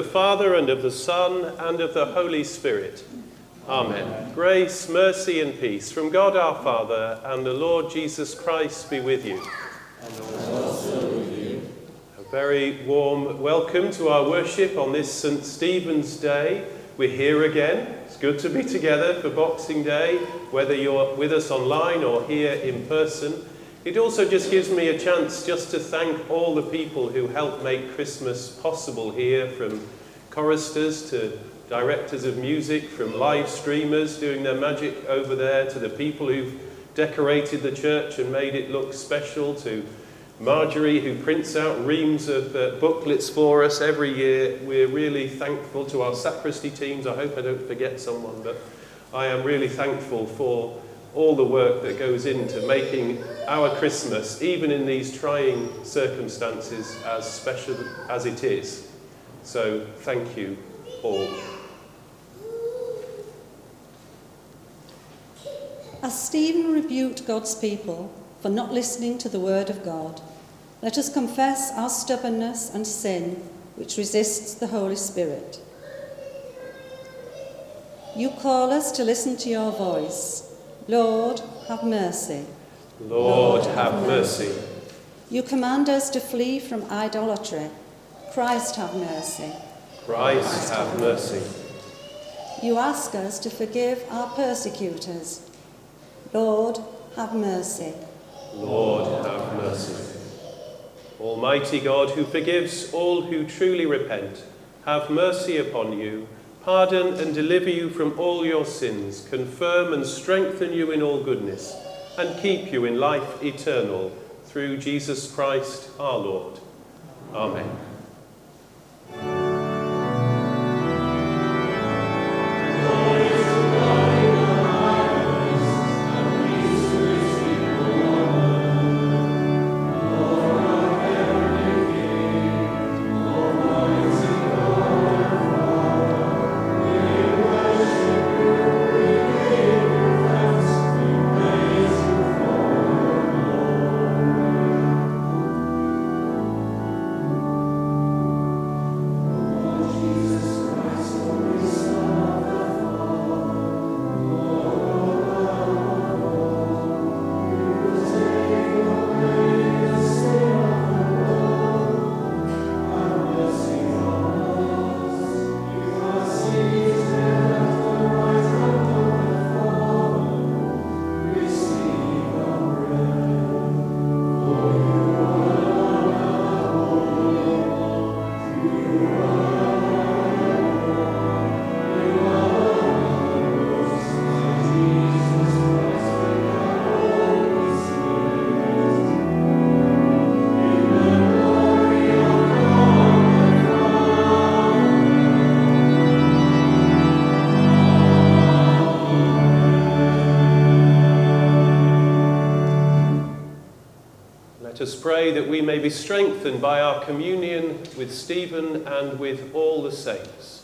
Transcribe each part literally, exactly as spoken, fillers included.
the Father, and of the Son, and of the Holy Spirit. Amen. Amen. Grace, mercy, and peace from God our Father and the Lord Jesus Christ be with you. And also with you. A very warm welcome to our worship on this Saint Stephen's Day. We're here again. It's good to be together for Boxing Day, whether you're with us online or here in person. It also just gives me a chance just to thank all the people who helped make Christmas possible here, from choristers to directors of music, from live streamers doing their magic over there, to the people who've decorated the church and made it look special, to Marjorie, who prints out reams of uh, booklets for us every year. We're really thankful to our sacristy teams. I hope I don't forget someone, but I am really thankful for all the work that goes into making our Christmas, even in these trying circumstances, as special as it is. So thank you all. As Stephen rebuked God's people for not listening to the word of God, let us confess our stubbornness and sin which resists the Holy Spirit. You call us to listen to your voice. Lord, have mercy. Lord, have mercy. You command us to flee from idolatry. Christ, have mercy. Christ, have mercy. You ask us to forgive our persecutors. Lord, have mercy. Lord, have mercy. Almighty God, who forgives all who truly repent, have mercy upon you, pardon and deliver you from all your sins, confirm and strengthen you in all goodness, and keep you in life eternal, through Jesus Christ our Lord. Amen. Let us pray that we may be strengthened by our communion with Stephen and with all the saints.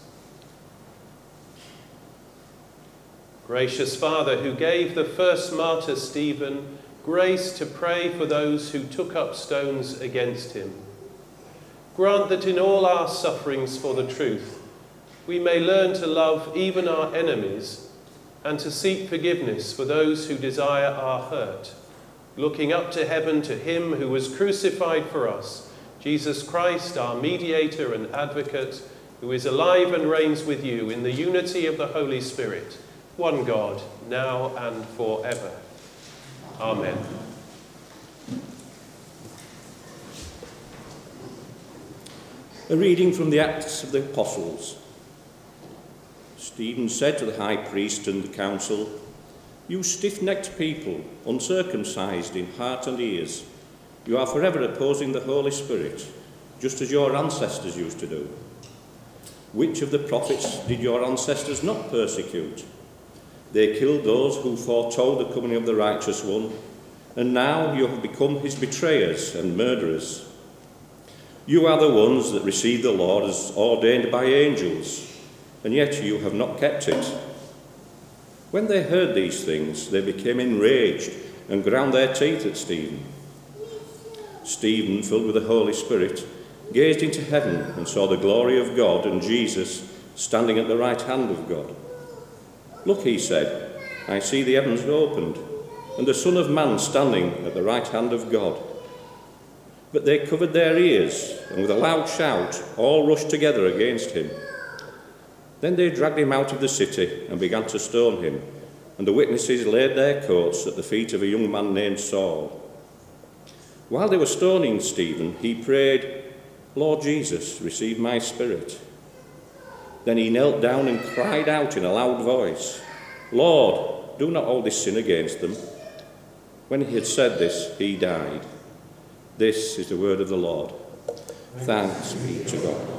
Gracious Father, who gave the first martyr Stephen grace to pray for those who took up stones against him, grant that in all our sufferings for the truth, we may learn to love even our enemies and to seek forgiveness for those who desire our hurt, looking up to heaven to him who was crucified for us, Jesus Christ, our mediator and advocate, who is alive and reigns with you in the unity of the Holy Spirit, one God, now and forever. Amen. A reading from the Acts of the Apostles. Stephen said to the high priest and the council, "You stiff-necked people, uncircumcised in heart and ears, you are forever opposing the Holy Spirit, just as your ancestors used to do. Which of the prophets did your ancestors not persecute? They killed those who foretold the coming of the righteous one, and now you have become his betrayers and murderers. You are the ones that received the Lord as ordained by angels, and yet you have not kept it." When they heard these things, they became enraged and ground their teeth at Stephen. Stephen, filled with the Holy Spirit, gazed into heaven and saw the glory of God and Jesus standing at the right hand of God. Look, he said, I see the heavens opened, and the Son of Man standing at the right hand of God. But they covered their ears, and with a loud shout all rushed together against him. Then they dragged him out of the city and began to stone him, and the witnesses laid their coats at the feet of a young man named Saul. While they were stoning Stephen, he prayed, Lord Jesus, receive my spirit. Then he knelt down and cried out in a loud voice, Lord, do not hold this sin against them. When he had said this, he died. This is the word of the Lord. Thanks be to God.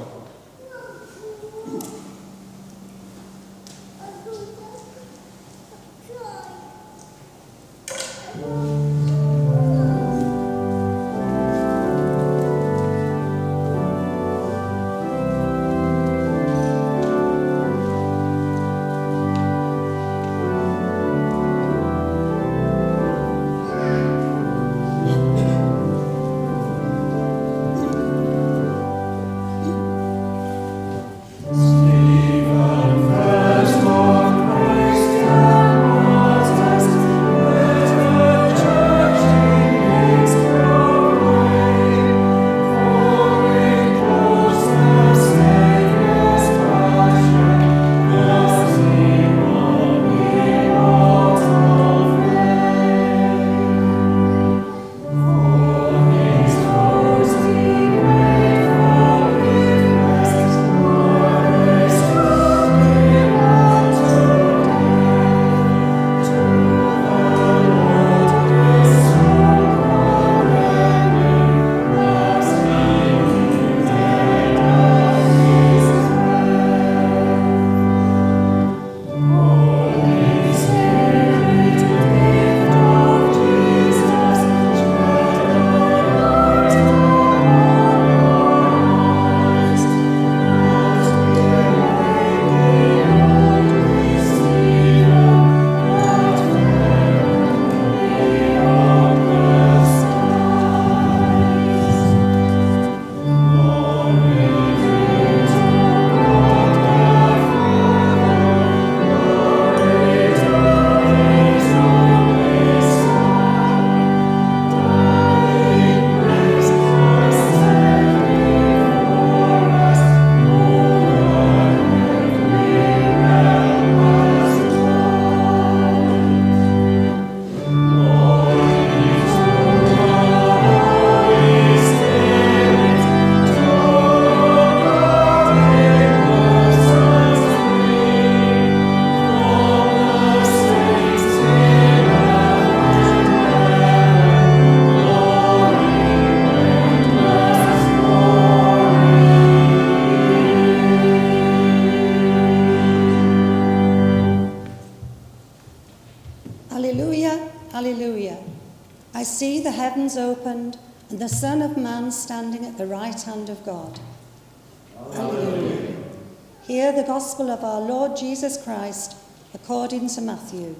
Opened, and the Son of Man standing at the right hand of God. Alleluia. Hear the gospel of our Lord Jesus Christ according to Matthew.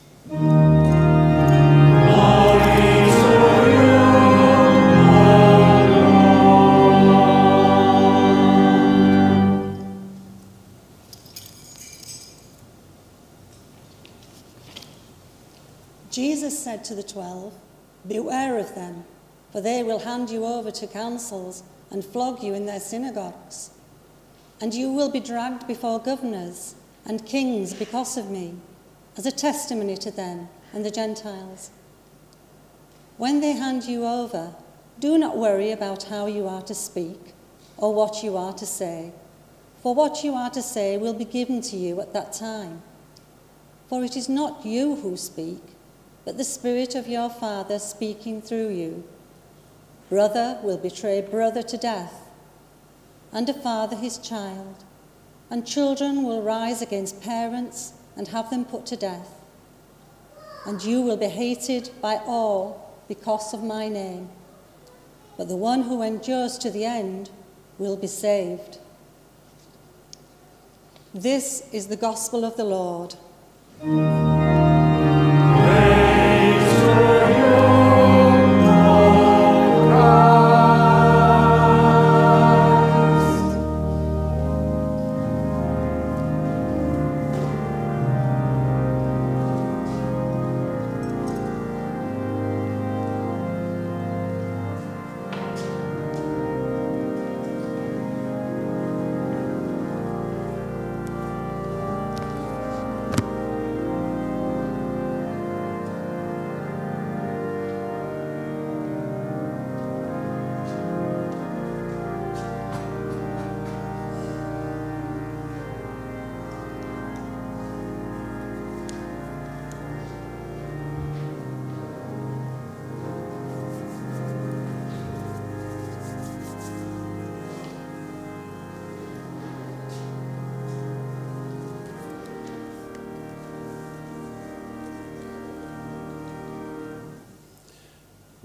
Jesus said to the twelve, Beware of them, for they will hand you over to councils and flog you in their synagogues. And you will be dragged before governors and kings because of me, as a testimony to them and the Gentiles. When they hand you over, do not worry about how you are to speak or what you are to say, for what you are to say will be given to you at that time. For it is not you who speak, but the Spirit of your Father speaking through you. Brother will betray brother to death, and a father his child, and children will rise against parents and have them put to death. And you will be hated by all because of my name, but the one who endures to the end will be saved. This is the gospel of the Lord.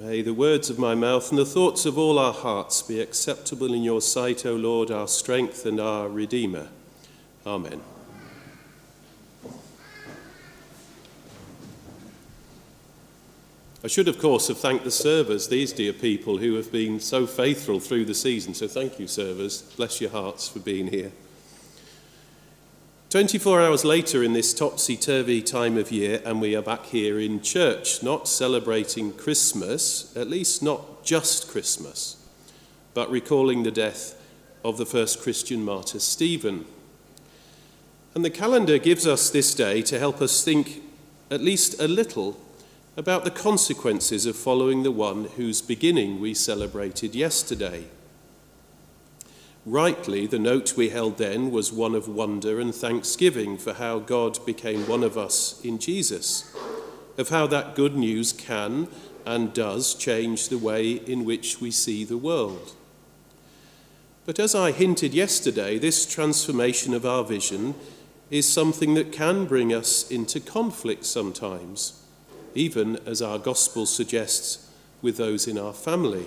May the words of my mouth and the thoughts of all our hearts be acceptable in your sight, O Lord, our strength and our Redeemer. Amen. I should, of course, have thanked the servers, these dear people who have been so faithful through the season. So thank you, servers. Bless your hearts for being here. twenty-four hours later in this topsy-turvy time of year, and we are back here in church, not celebrating Christmas, at least not just Christmas, but recalling the death of the first Christian martyr, Stephen. And the calendar gives us this day to help us think at least a little about the consequences of following the one whose beginning we celebrated yesterday. Rightly, the note we held then was one of wonder and thanksgiving for how God became one of us in Jesus, of how that good news can and does change the way in which we see the world. But as I hinted yesterday, this transformation of our vision is something that can bring us into conflict sometimes, even as our gospel suggests with those in our family.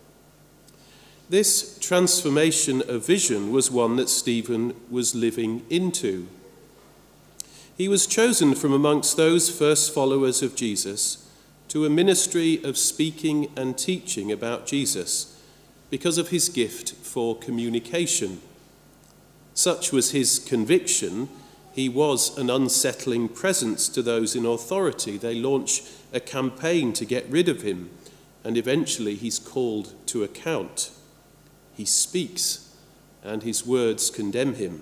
This transformation of vision was one that Stephen was living into. He was chosen from amongst those first followers of Jesus to a ministry of speaking and teaching about Jesus because of his gift for communication. Such was his conviction. He was an unsettling presence to those in authority. They launch a campaign to get rid of him, and eventually he's called to account. He speaks, and his words condemn him.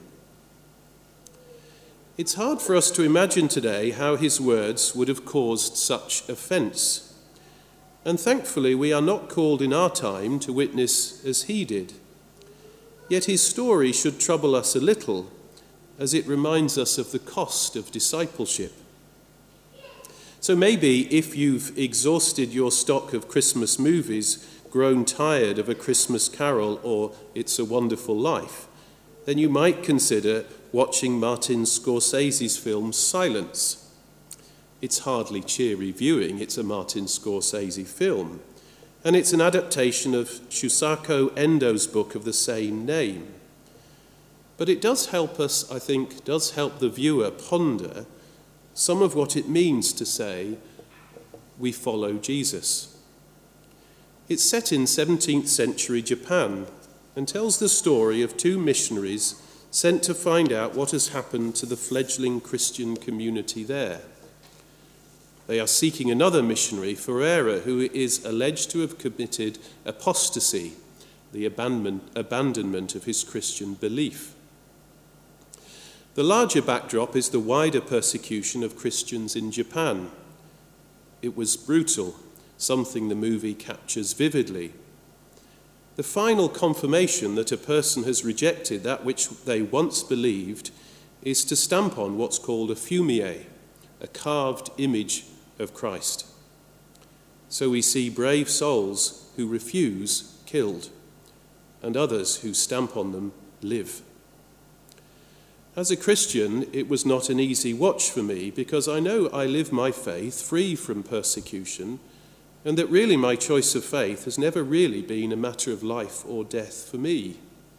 It's hard for us to imagine today how his words would have caused such offence. And thankfully, we are not called in our time to witness as he did. Yet his story should trouble us a little, as it reminds us of the cost of discipleship. So maybe if you've exhausted your stock of Christmas movies, grown tired of A Christmas Carol or It's a Wonderful Life, then you might consider watching Martin Scorsese's film Silence. It's hardly cheery viewing, it's a Martin Scorsese film, and it's an adaptation of Shusaku Endo's book of the same name. But it does help us, I think, does help the viewer ponder some of what it means to say, we follow Jesus. It's set in seventeenth century Japan and tells the story of two missionaries sent to find out what has happened to the fledgling Christian community there. They are seeking another missionary, Ferreira, who is alleged to have committed apostasy, the abandonment, abandonment of his Christian belief. The larger backdrop is the wider persecution of Christians in Japan. It was brutal, something the movie captures vividly. The final confirmation that a person has rejected that which they once believed is to stamp on what's called a fumie, a carved image of Christ. So we see brave souls who refuse killed, and others who stamp on them live. As a Christian, it was not an easy watch for me because I know I live my faith free from persecution, and that really my choice of faith has never really been a matter of life or death for me.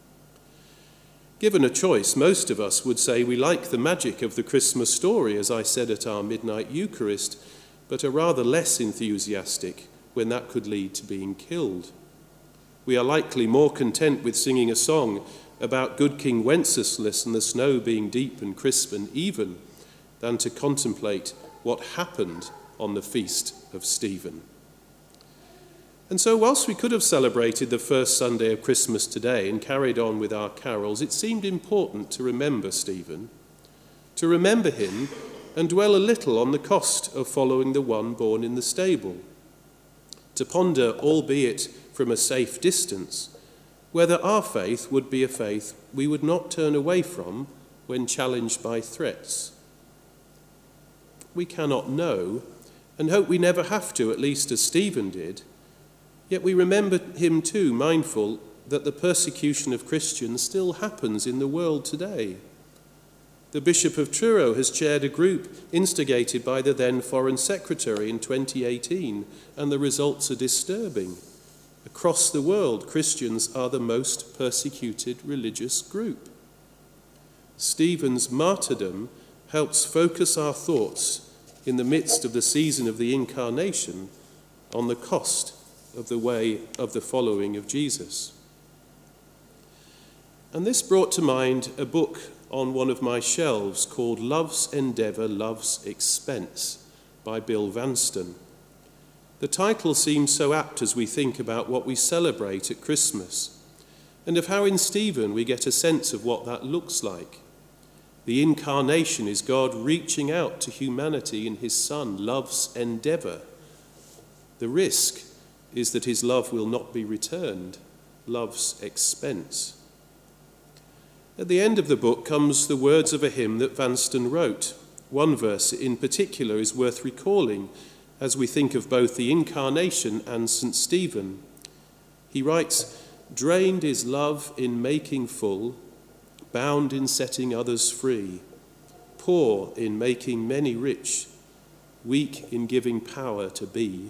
Given a choice, most of us would say we like the magic of the Christmas story, as I said at our midnight Eucharist, but are rather less enthusiastic when that could lead to being killed. We are likely more content with singing a song about good King Wenceslas and the snow being deep and crisp and even than to contemplate what happened on the feast of Stephen. And so whilst we could have celebrated the first Sunday of Christmas today and carried on with our carols, it seemed important to remember Stephen, to remember him and dwell a little on the cost of following the one born in the stable, to ponder, albeit from a safe distance, whether our faith would be a faith we would not turn away from when challenged by threats. We cannot know, and hope we never have to, at least as Stephen did, yet we remember him too, mindful that the persecution of Christians still happens in the world today. The Bishop of Truro has chaired a group instigated by the then Foreign Secretary in twenty eighteen, and the results are disturbing. Across the world, Christians are the most persecuted religious group. Stephen's martyrdom helps focus our thoughts in the midst of the season of the Incarnation on the cost of the way of the following of Jesus. And this brought to mind a book on one of my shelves called Love's Endeavour, Love's Expense by Bill Vanston. The title seems so apt as we think about what we celebrate at Christmas, and of how in Stephen we get a sense of what that looks like. The Incarnation is God reaching out to humanity in his Son, love's endeavour. The risk is that his love will not be returned, love's expense. At the end of the book comes the words of a hymn that Vanston wrote. One verse in particular is worth recalling as we think of both the Incarnation and Saint Stephen. He writes, "Drained is love in making full, bound in setting others free, poor in making many rich, weak in giving power to be."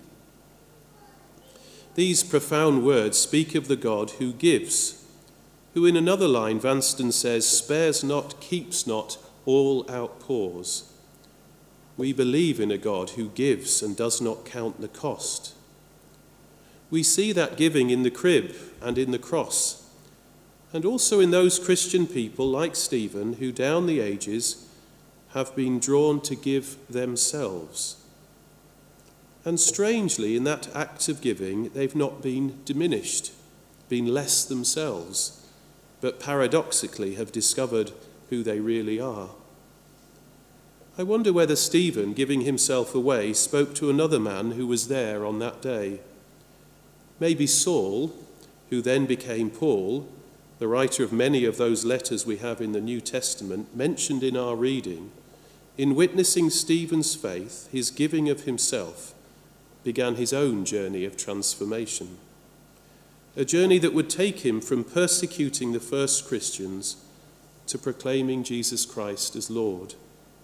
These profound words speak of the God who gives, who in another line Vanston says, spares not, keeps not, all outpours. We believe in a God who gives and does not count the cost. We see that giving in the crib and in the cross, and also in those Christian people like Stephen who down the ages have been drawn to give themselves. And strangely, in that act of giving, they've not been diminished, been less themselves, but paradoxically have discovered who they really are. I wonder whether Stephen, giving himself away, spoke to another man who was there on that day. Maybe Saul, who then became Paul, the writer of many of those letters we have in the New Testament, mentioned in our reading, in witnessing Stephen's faith, his giving of himself, began his own journey of transformation. A journey that would take him from persecuting the first Christians to proclaiming Jesus Christ as Lord.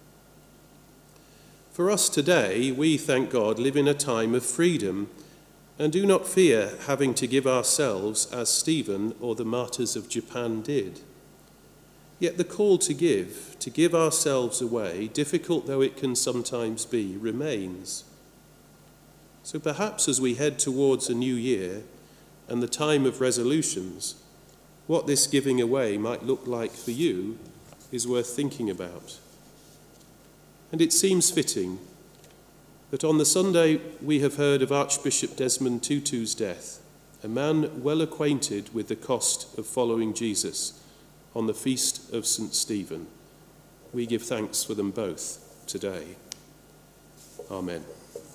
For us today, we, thank God, live in a time of freedom and do not fear having to give ourselves as Stephen or the martyrs of Japan did. Yet the call to give, to give ourselves away, difficult though it can sometimes be, remains. So perhaps as we head towards a new year and the time of resolutions, what this giving away might look like for you is worth thinking about. And it seems fitting that on the Sunday we have heard of Archbishop Desmond Tutu's death, a man well acquainted with the cost of following Jesus, on the feast of Saint Stephen. We give thanks for them both today. Amen.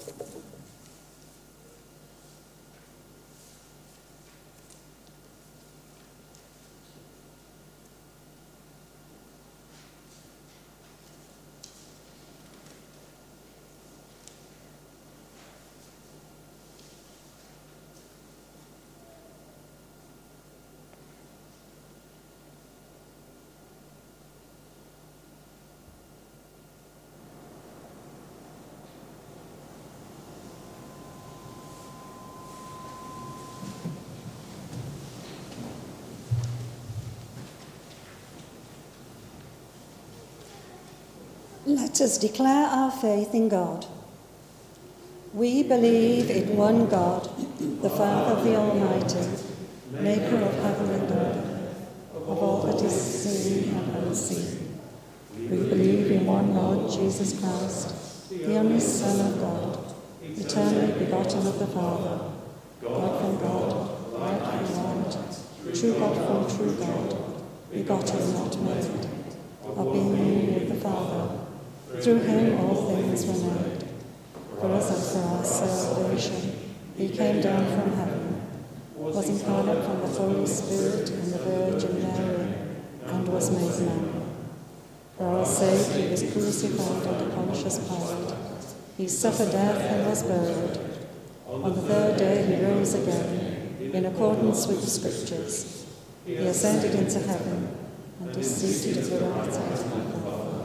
Let us declare our faith in God. We believe in one God, the Father, the Almighty, maker of heaven and earth, of all that is seen and unseen. We believe in one Lord Jesus Christ, the only Son of God, eternally begotten of the Father, God from God, light from light, true God from true God, begotten, not made, of being with the Father. Through him all things were made. For us and for our salvation, he came down from heaven, was incarnate from the Holy Spirit and the Virgin Mary, and was made man. For our sake he was crucified under Pontius Pilate. He suffered death and was buried. On the third day he rose again, in accordance with the Scriptures. He ascended into heaven, and is seated at the right hand of God.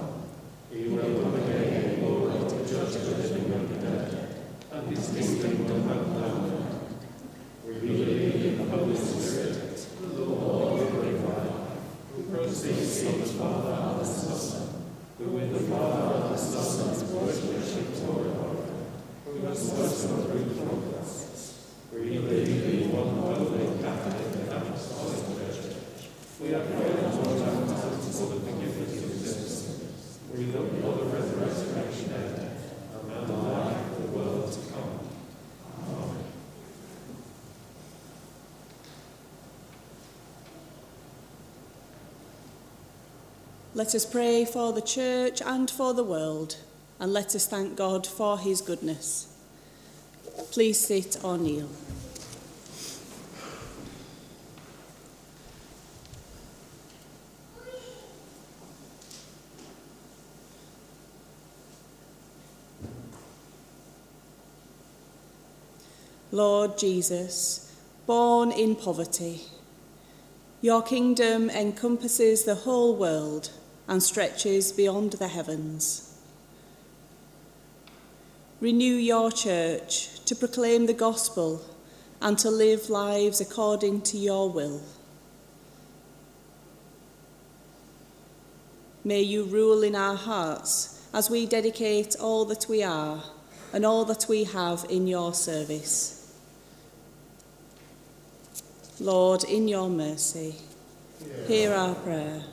Let us pray for the Church and for the world, and let us thank God for his goodness. Please sit or kneel. Lord Jesus, born in poverty, your kingdom encompasses the whole world and stretches beyond the heavens. Renew your church to proclaim the gospel and to live lives according to your will. May you rule in our hearts as we dedicate all that we are and all that we have in your service. Lord, in your mercy, hear our prayer.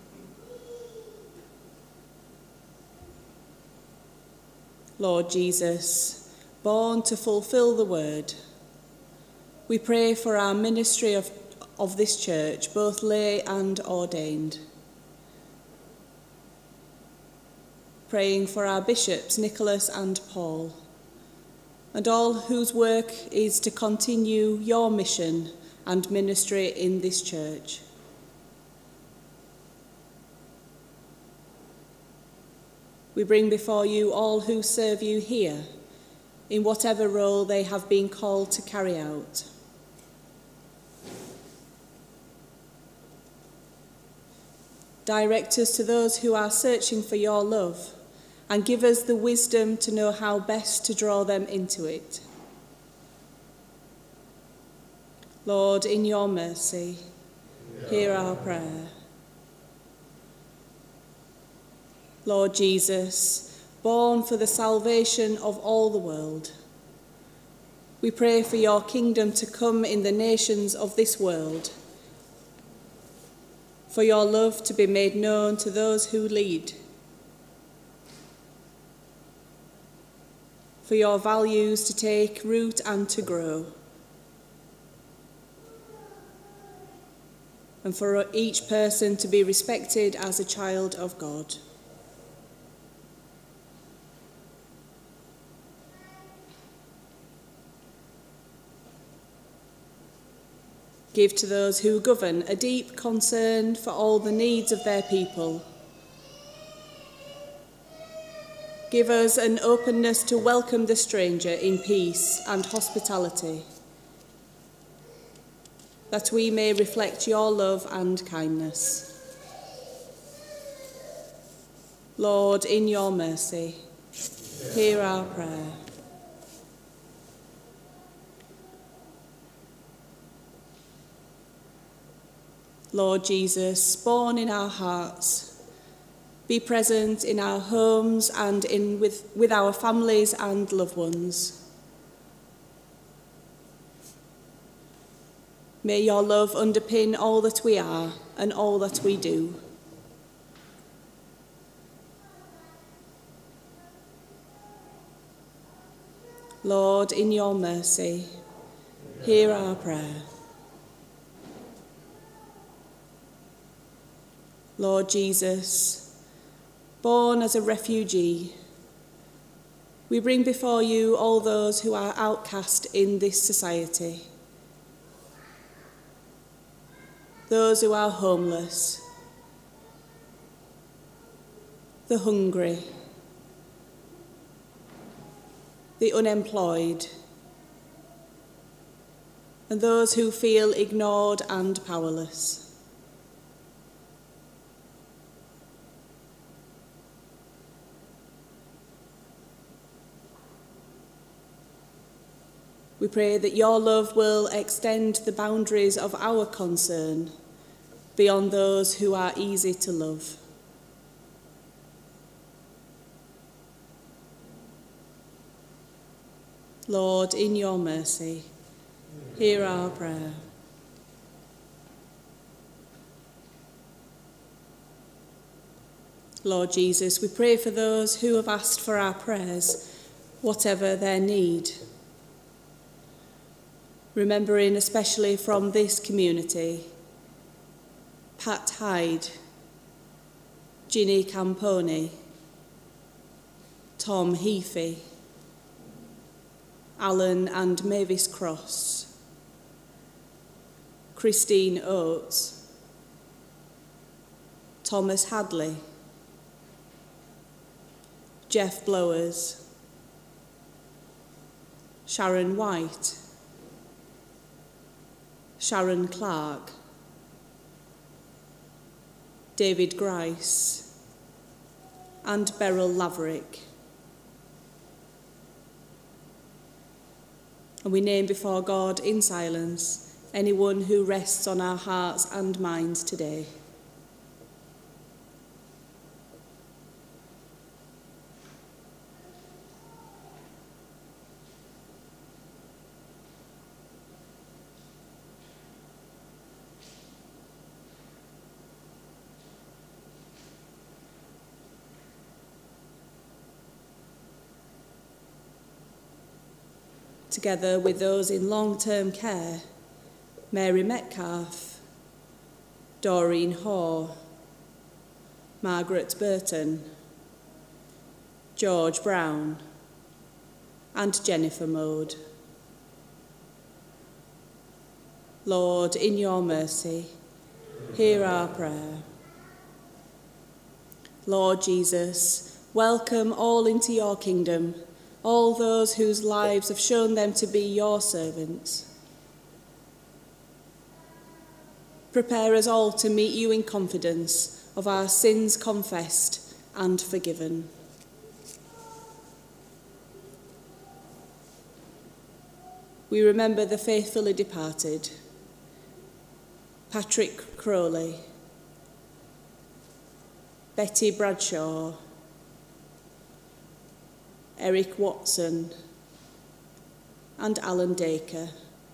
Lord Jesus, born to fulfill the word, we pray for our ministry of, of this church, both lay and ordained. Praying for our bishops, Nicholas and Paul, and all whose work is to continue your mission and ministry in this church. We bring before you all who serve you here, in whatever role they have been called to carry out. Direct us to those who are searching for your love, and give us the wisdom to know how best to draw them into it. Lord, in your mercy, hear our prayer. Lord Jesus, born for the salvation of all the world, we pray for your kingdom to come in the nations of this world, for your love to be made known to those who lead, for your values to take root and to grow, and for each person to be respected as a child of God. Give to those who govern a deep concern for all the needs of their people. Give us an openness to welcome the stranger in peace and hospitality, that we may reflect your love and kindness. Lord, in your mercy, hear our prayer. Lord Jesus, born in our hearts, be present in our homes and in with, with our families and loved ones. May your love underpin all that we are and all that we do. Lord, in your mercy, hear our prayer. Lord Jesus, born as a refugee, we bring before you all those who are outcast in this society, those who are homeless, the hungry, the unemployed, and those who feel ignored and powerless. We pray that your love will extend the boundaries of our concern beyond those who are easy to love. Lord, in your mercy, hear our prayer. Lord Jesus, we pray for those who have asked for our prayers, whatever their need. Remembering especially from this community, Pat Hyde, Ginny Camponi, Tom Heafy, Alan and Mavis Cross, Christine Oates, Thomas Hadley, Jeff Blowers, Sharon White, Sharon Clark, David Grice, and Beryl Laverick. And we name before God in silence anyone who rests on our hearts and minds today. Together with those in long-term care, Mary Metcalf, Doreen Haw, Margaret Burton, George Brown, and Jennifer Mode. Lord, in your mercy, hear our prayer. Lord Jesus, welcome all into your kingdom, all those whose lives have shown them to be your servants. Prepare us all to meet you in confidence of our sins confessed and forgiven. We remember the faithfully departed, Patrick Crowley, Betty Bradshaw, Eric Watson, and Alan Dacre.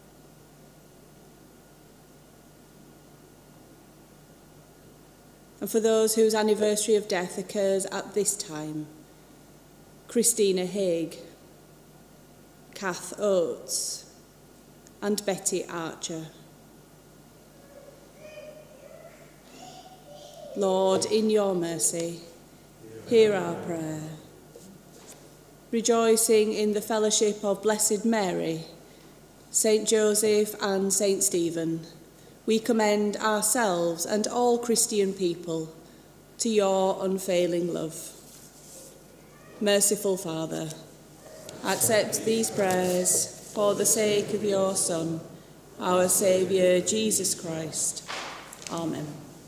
And for those whose anniversary of death occurs at this time, Christina Haig, Kath Oates, and Betty Archer. Lord, in your mercy, hear our prayer. Rejoicing in the fellowship of Blessed Mary, Saint Joseph and Saint Stephen, we commend ourselves and all Christian people to your unfailing love. Merciful Father, accept these prayers for the sake of your Son, our Saviour, Jesus Christ. Amen.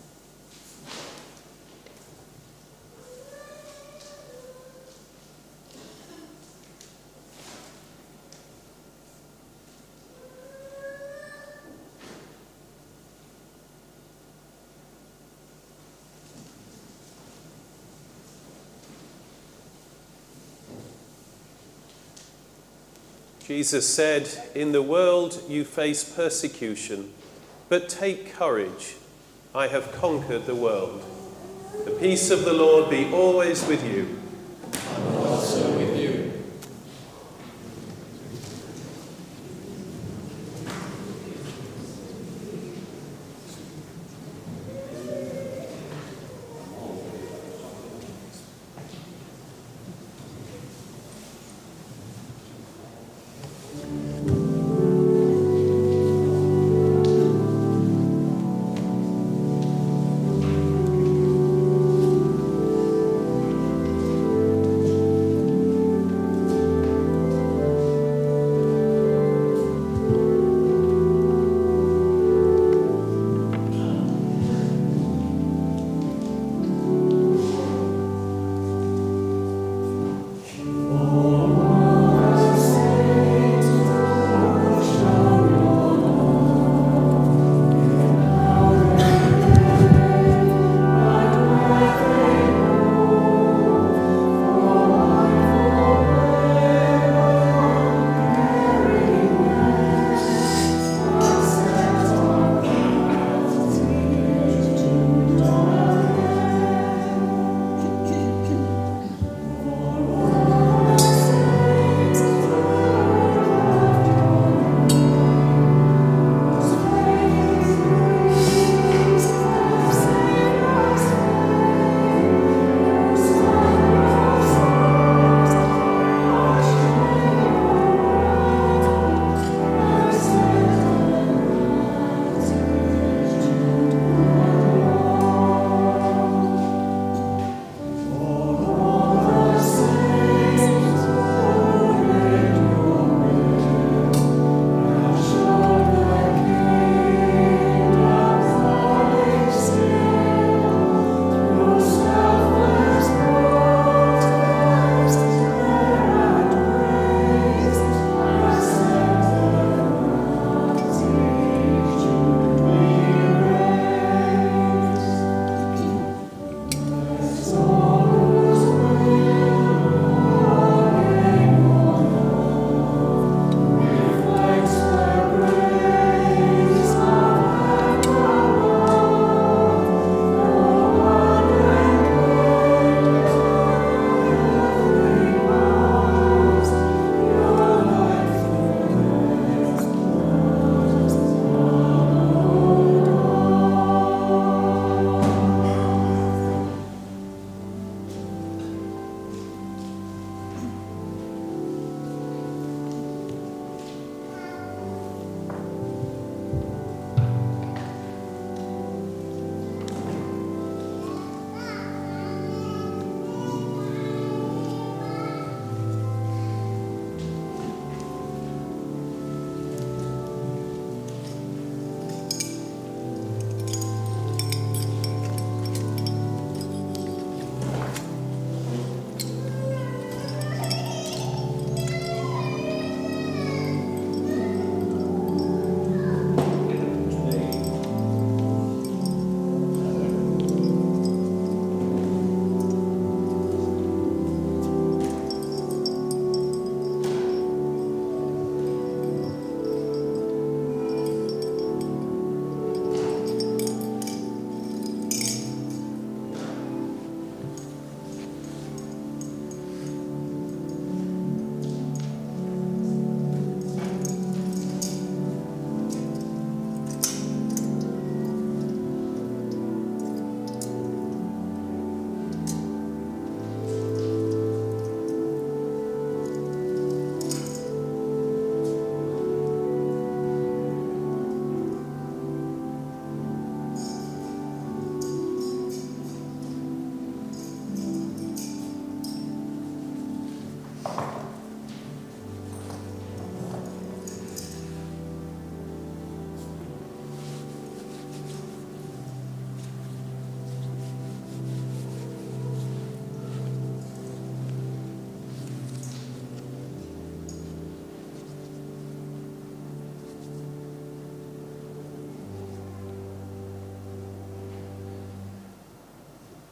Jesus said, "In the world you face persecution, but take courage. I have conquered the world." The peace of the Lord be always with you. And also with you.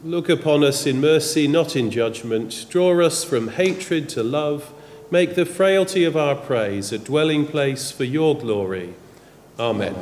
Look upon us in mercy, not in judgment. Draw us from hatred to love. Make the frailty of our praise a dwelling place for your glory. Amen.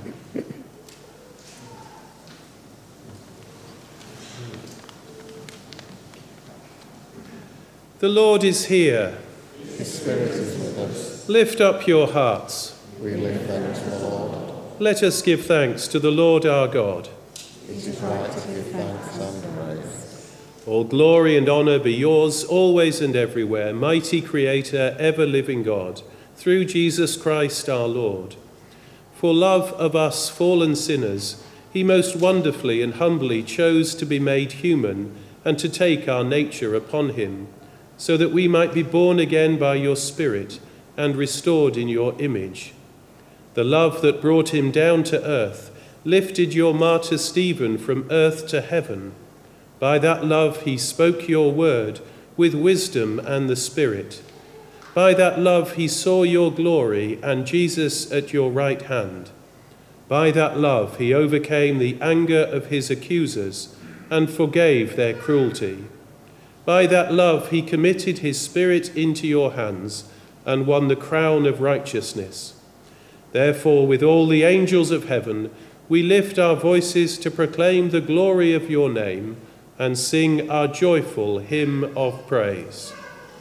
The Lord is here. His Spirit is with us. Lift up your hearts. We lift them to the Lord. Let us give thanks to the Lord our God. It is right to give thanks and praise. All glory and honour be yours, always and everywhere, mighty Creator, ever-living God, through Jesus Christ our Lord. For love of us fallen sinners, he most wonderfully and humbly chose to be made human and to take our nature upon him, so that we might be born again by your Spirit and restored in your image. The love that brought him down to earth lifted your martyr Stephen from earth to heaven. By that love he spoke your word with wisdom and the Spirit. By that love he saw your glory and Jesus at your right hand. By that love he overcame the anger of his accusers and forgave their cruelty. By that love he committed his Spirit into your hands and won the crown of righteousness. Therefore, with all the angels of heaven, we lift our voices to proclaim the glory of your name and sing our joyful hymn of praise.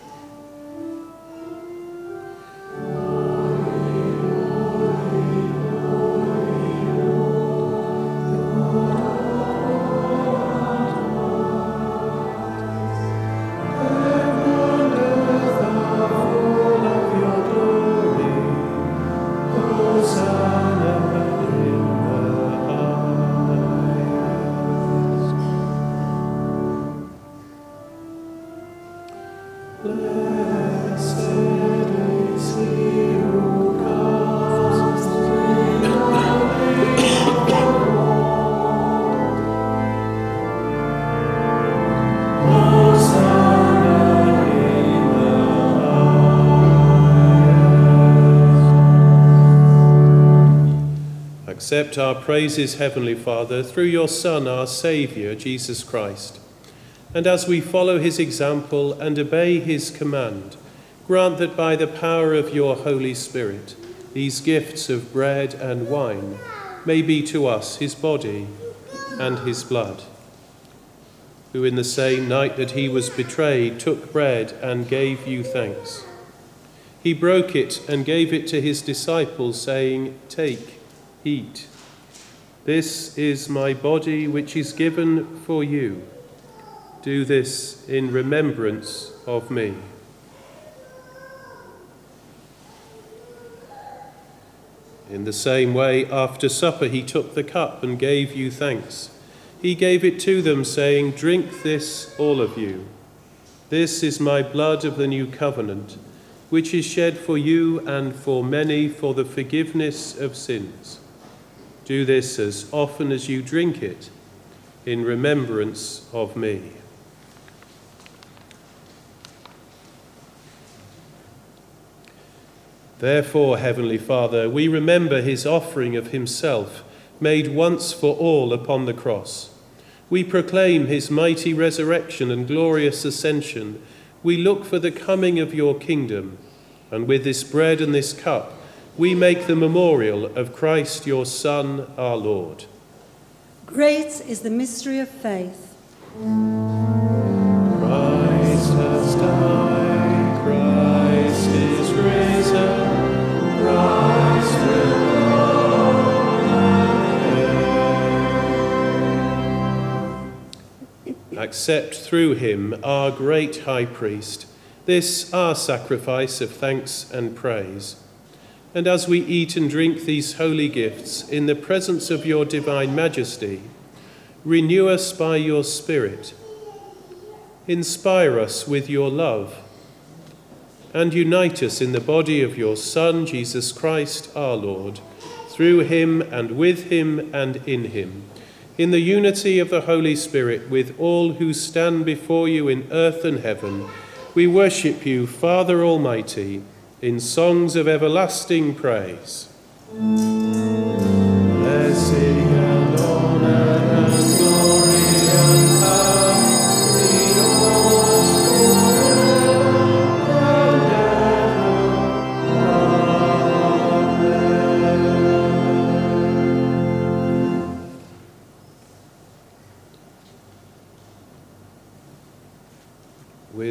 Accept our praises, Heavenly Father, through your Son, our Saviour, Jesus Christ. And as we follow his example and obey his command, grant that by the power of your Holy Spirit, these gifts of bread and wine may be to us his body and his blood, who in the same night that he was betrayed took bread and gave you thanks. He broke it and gave it to his disciples, saying, "Take, eat. This is my body which is given for you. Do this in remembrance of me." In the same way, after supper, he took the cup and gave you thanks. He gave it to them, saying, "Drink this, all of you. This is my blood of the new covenant, which is shed for you and for many for the forgiveness of sins. Do this as often as you drink it, in remembrance of me." Therefore, Heavenly Father, we remember his offering of himself, made once for all upon the cross. We proclaim his mighty resurrection and glorious ascension. We look for the coming of your kingdom, and with this bread and this cup, we make the memorial of Christ, your Son, our Lord. Great is the mystery of faith. Christ has died, Christ is risen, Christ will come again. Accept through him, our great high priest, this our sacrifice of thanks and praise. And as we eat and drink these holy gifts in the presence of your divine majesty, renew us by your Spirit, inspire us with your love, and unite us in the body of your Son, Jesus Christ, our Lord, through him and with him and in him, in the unity of the Holy Spirit, with all who stand before you in earth and heaven. We worship you, Father Almighty, in songs of everlasting praise. Blessing and honor and glory and power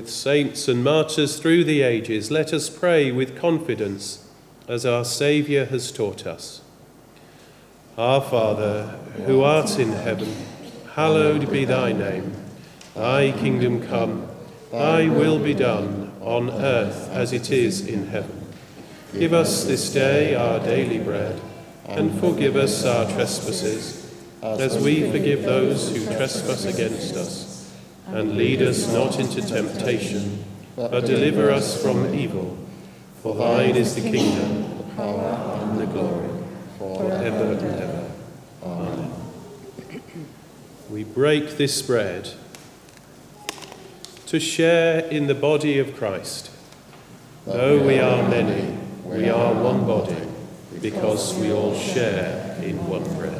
with saints and martyrs through the ages, let us pray with confidence as our Saviour has taught us. Our Father, who art in heaven, hallowed be thy name. Thy kingdom come, thy will be done, on earth as it is in heaven. Give us this day our daily bread, and forgive us our trespasses, as we forgive those who trespass against us. And lead us not into temptation, but deliver us from evil. For thine is the kingdom, the power, and the glory, forever and ever. Amen. We break this bread to share in the body of Christ. Though we are many, we are one body, because we all share in one bread.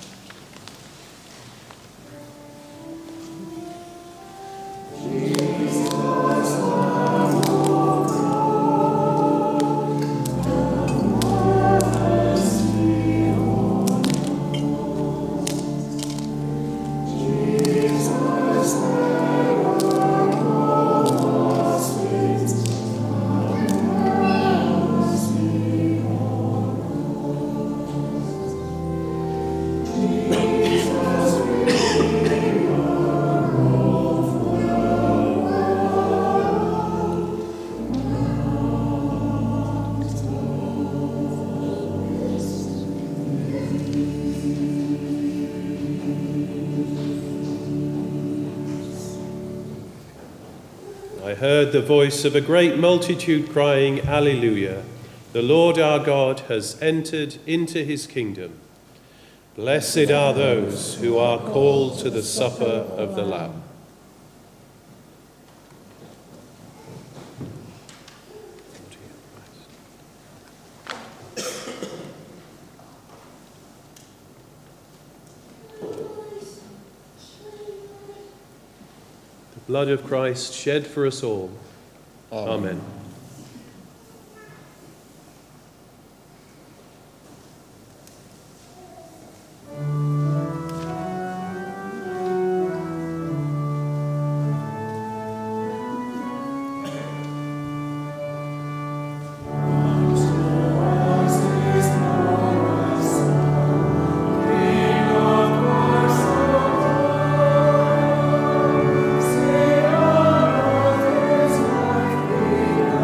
I heard the voice of a great multitude crying, Alleluia! The Lord our God has entered into his kingdom. Blessed are those who are called to the supper of the Lamb. Blood of Christ shed for us all. Amen. Amen. Amen.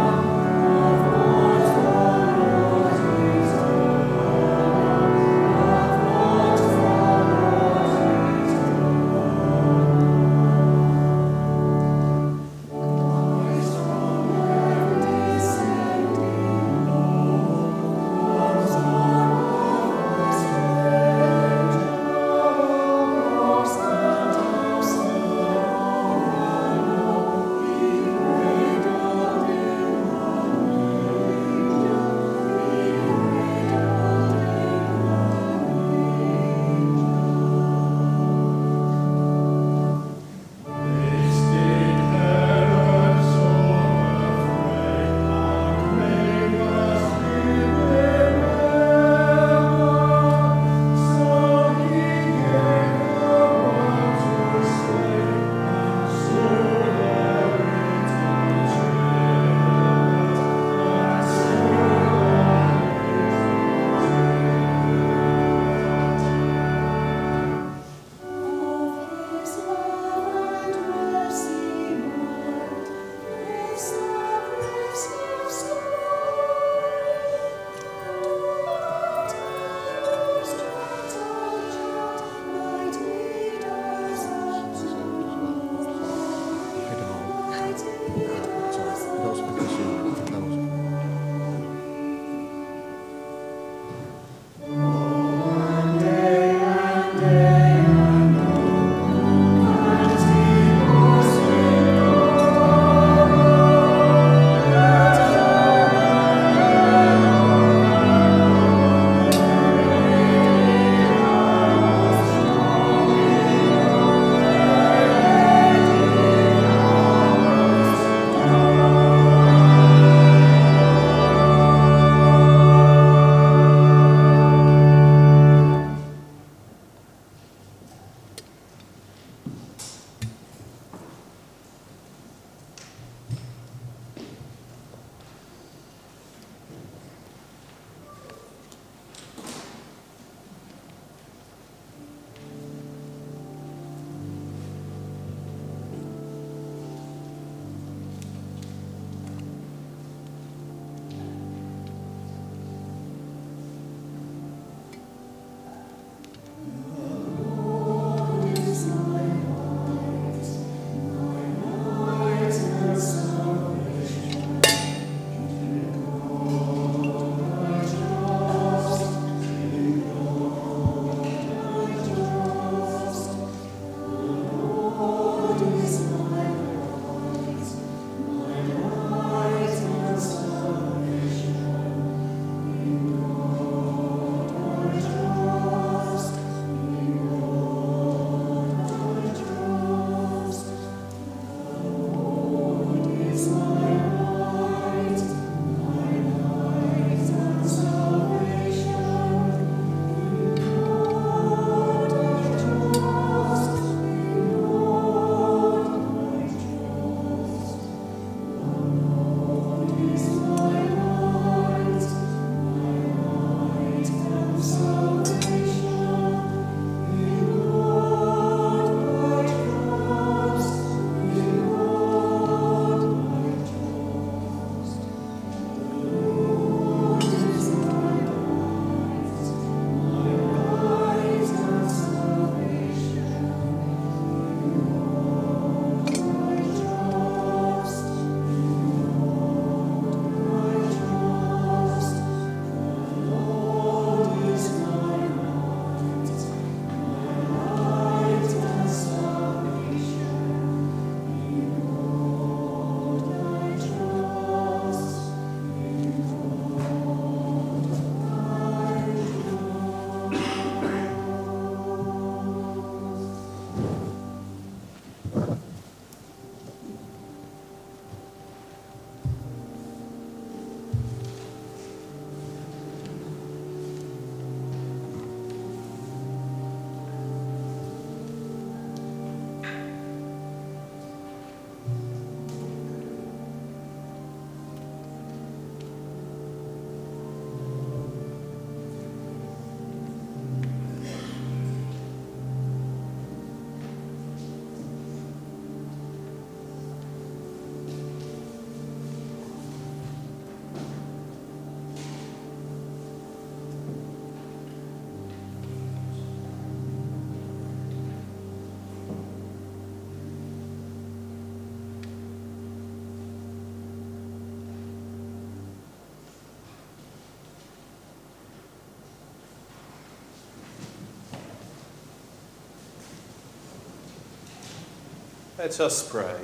Let us pray.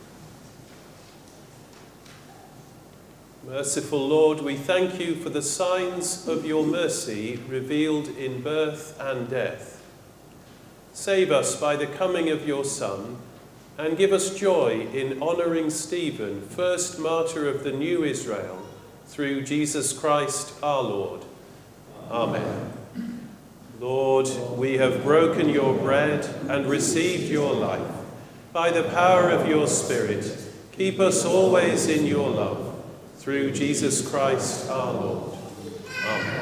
Merciful Lord, we thank you for the signs of your mercy revealed in birth and death. Save us by the coming of your Son, and give us joy in honouring Stephen, first martyr of the new Israel, through Jesus Christ our Lord. Amen. Lord, we have broken your bread and received your life. By the power of your Spirit, keep us always in your love. Through Jesus Christ our Lord. Amen.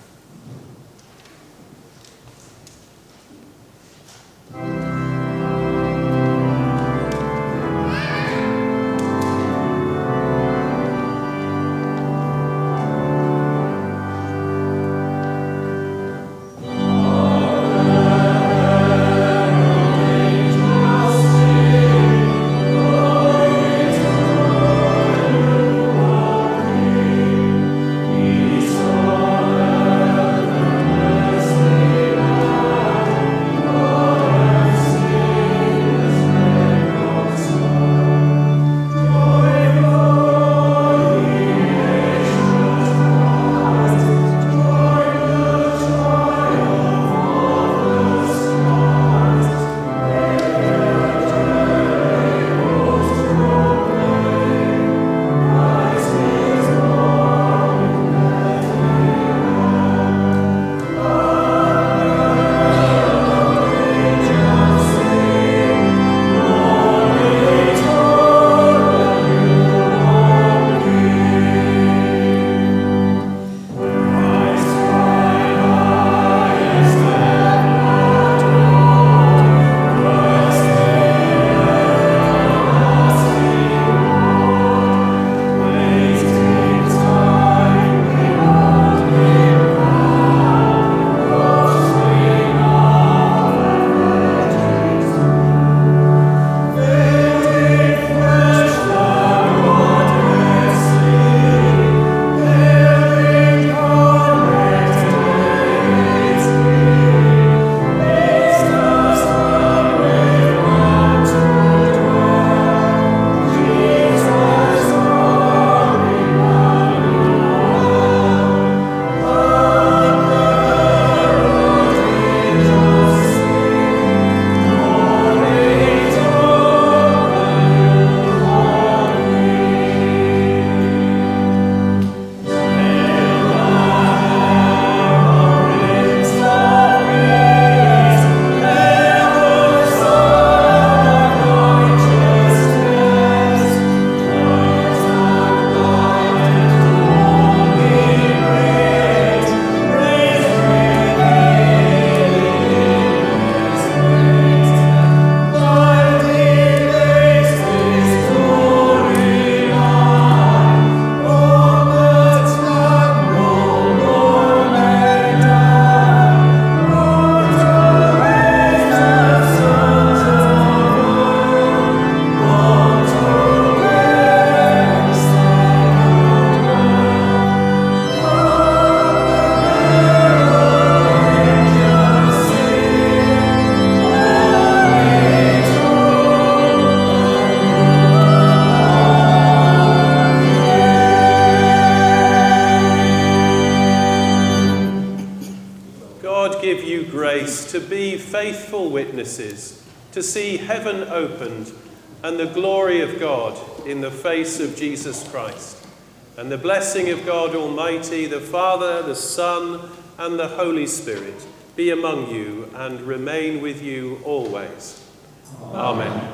To be faithful witnesses, to see heaven opened and the glory of God in the face of Jesus Christ. And the blessing of God Almighty, the Father, the Son, and the Holy Spirit be among you and remain with you always. Amen. Amen.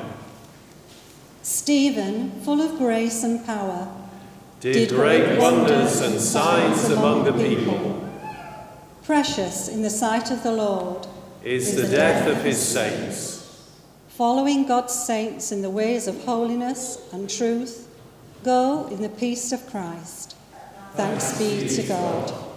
Stephen, full of grace and power, did, did great wonders and signs among the people. Precious in the sight of the Lord is, is the, the death of his saints. Following God's saints in the ways of holiness and truth, go in the peace of Christ. Thanks be to God.